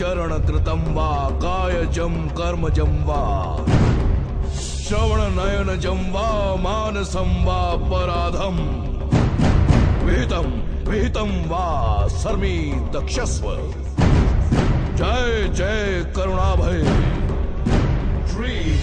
चरण कृतं वा कायजं कर्मजं वा श्रवण नयनजं वा मानसं वा पराधं विहितं विहितं वा सर्मी दक्षस्व। जय जय करुणाभय श्री